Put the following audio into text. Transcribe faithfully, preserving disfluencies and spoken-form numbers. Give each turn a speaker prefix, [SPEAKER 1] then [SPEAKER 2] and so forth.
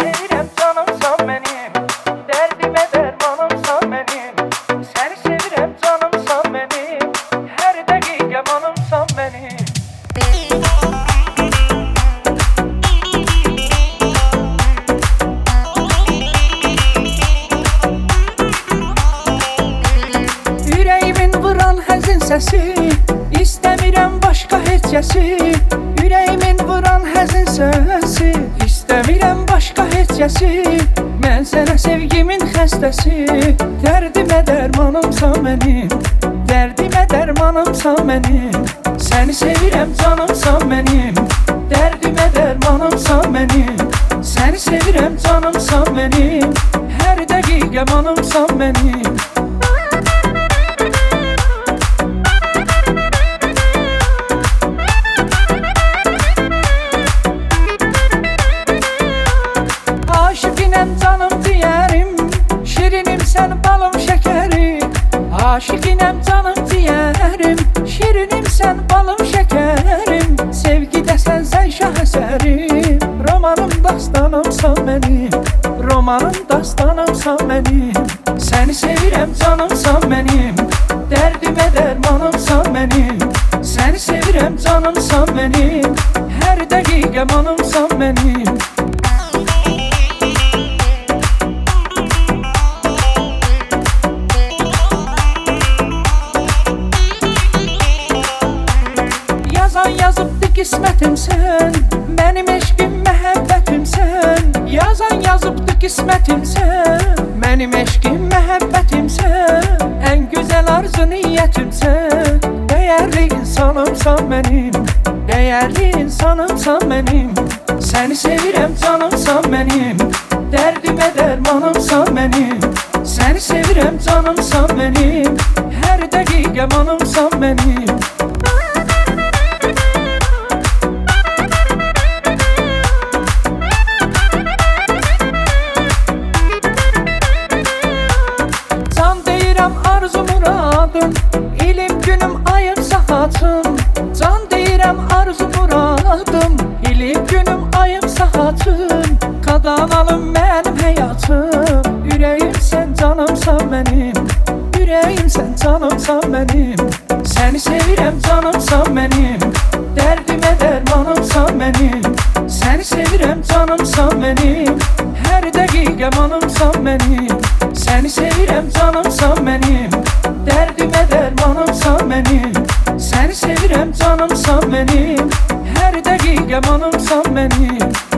[SPEAKER 1] sevirəm canımsan mənim, dərdimə dərmanımsan mənim. Səni sevirəm canımsan mənim, hər dəqiqə manımsan mənim. Ürəyimin vuran həzin səsi, istəmirəm başqa heç kəsi. Ürəyimin vuran həzin səsi, istəmirəm başqa heç kəsi. Mən sənə sevgimin xəstəsi, dərdimə dərmanımsan mənim, dərdimə dərmanımsan mənim. Səni sevirəm canımsan mənim, dərdimə dərmanımsan mənim. Səni sevirəm canımsan mənim, hər dəqiqə manımsan mənim. Aşıqinəm canım ciyərim, şirinim sən balım şəkərim. Aşıqinəm canım ciyərim, şirinim sən balım şəkərim. Sevgidə sən sən şah əsərim, romanım dastanımsan mənim, romanım dastanımsan mənim. Səni sevirəm canımsan mənim, dərdimə dərmanımsan mənim. Səni sevirəm canımsan mənim, hər dəqiqə manımsan mənim. Yazan yazıbdı qismətimsən, mənim eşqim məhəbbətimsən. Yazan yazıbdı qismətimsən, mənim eşqim məhəbbətimsən. Ən gözəl arzu niyyətimsən, dəyərli insanımsan mənim, dəyərli insanımsan mənim. Səni sevirəm canımsan mənim, dərdimə dərmanımsan mənim. Səni sevirəm canımsan mənim, hər dəqiqə manımsan mənim. Arzu muradım, ilim günüm ayım saatım. Can deyirəm arzu muradım, ilim günüm ayım saatım. Qadanalım mənim həyatım, ürəyim sən canımsan mənim, ürəyim sən canımsan mənim. Səni sevirəm canımsan mənim, dərdimə dərmanımsan mənim. Səni sevirəm canımsan mənim, hər dəqiqə manımsan mənim. Səni sevirəm canımsan mənim, dərdimə dərmanımsan mənim. Səni sevirəm canımsan mənim, hər dəqiqə manımsan mənim.